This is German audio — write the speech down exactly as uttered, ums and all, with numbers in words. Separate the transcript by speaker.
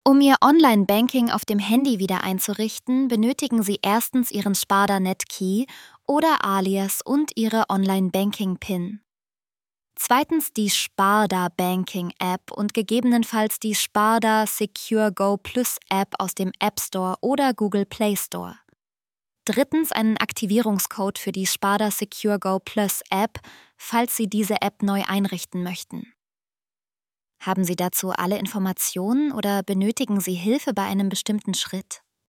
Speaker 1: Um Ihr Online-Banking auf dem Handy wieder einzurichten, benötigen Sie erstens Ihren Sparda-Net-Key oder Alias und Ihre Online-Banking-PIN. Zweitens die Sparda-Banking-App und gegebenenfalls die Sparda Secure Go Plus App aus dem App Store oder Google Play Store. Drittens einen Aktivierungscode für die Sparda Secure Go Plus App, falls Sie diese App neu einrichten möchten. Haben Sie dazu alle Informationen oder benötigen Sie Hilfe bei einem bestimmten Schritt?